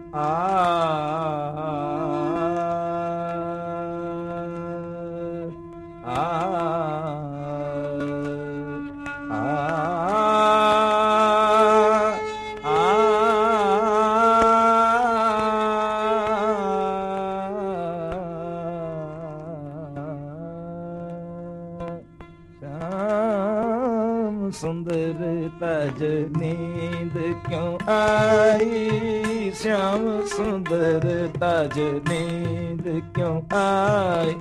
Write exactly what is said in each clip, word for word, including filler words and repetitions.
ਆ सुंदर तज नींद क्यों आई, श्याम सुंदर तज नींद क्यों आई,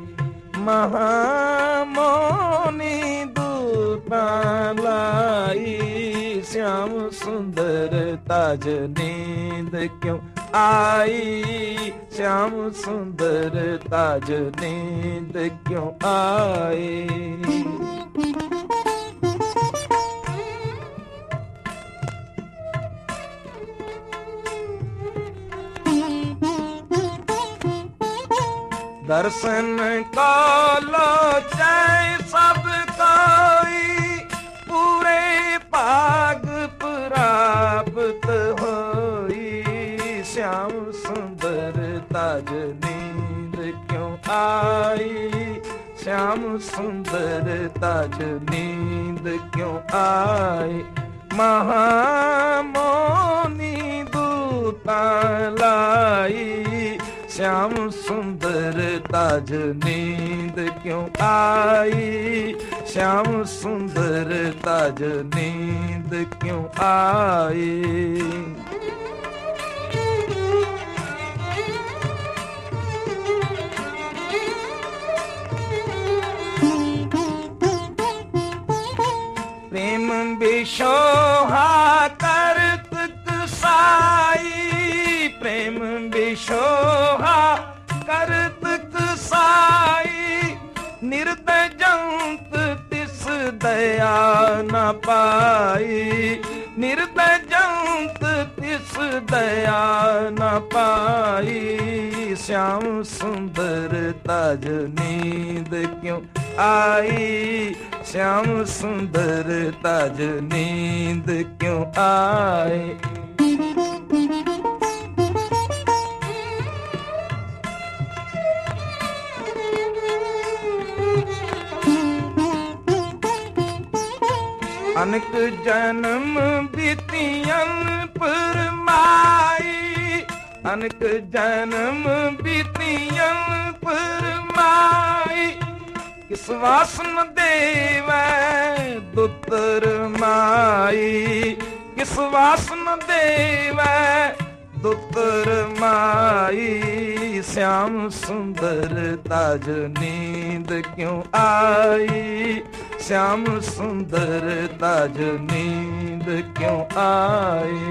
महामोनी दूता लाई, श्याम सुंदर तज नींद क्यों आई, श्याम सुंदर तज नींद क्यों आई। दर्शन को लोचै सब कोई, पूरे भाग प्राप्त होई, श्याम सुंदर तज नींद क्यों आई, श्याम सुंदर तज नींद क्यों आई, महामोनी दूता लाई, श्याम सुंदर तज नींद क्यों आई, श्याम सुंदर तज नींद क्यों आई। प्रेम बिशोहा करतक साई, प्रेम बिशोहा करतक साई, निर्दयंत तिस दया न पाई, निर्दयंत तिस दया न पाई, श्याम सुंदर तज नींद क्यों आई, श्याम सुंदर तज नींद क्यों आई। अनक जन्म बीतियन परमाई, अनक जन्म बीतियन परमाई, किस वासन देवै दुतर माई, किस वासन देवै दुतर माई, श्याम सुंदर तज नींद क्यों आई, श्याम सुंदर तज नींद क्यों आई।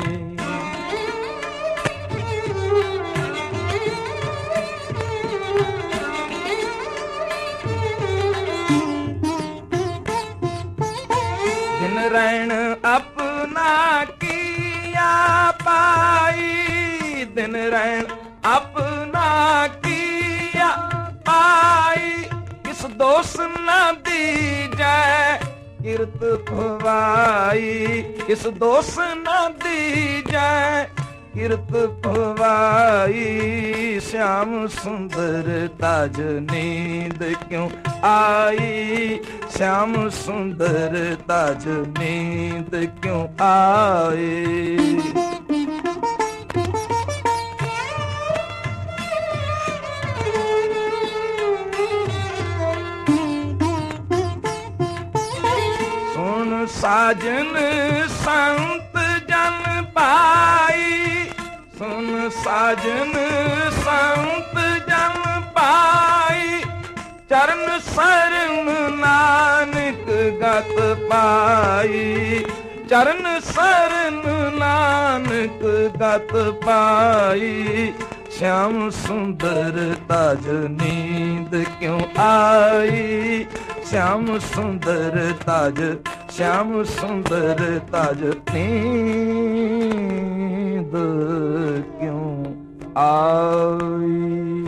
दिन रैन अपना किया पाई, दिन रैन अपना किया पाई, किस दोष न दीजै किरत भवाई, किस दोष न दीजै किरत भवाई, श्याम सुंदर तज नींद क्यों आई, श्याम सुंदर तज नींद क्यों आई। साजन संत जन पाई, सुन साजन संत जन पाई, चरण शरण नानक गत पाई, चरण शरण नानक गत पाई, श्याम सुंदर तज नींद क्यों आई, श्याम सुंदर तज, श्याम सुंदर तज नींद क्यों आई।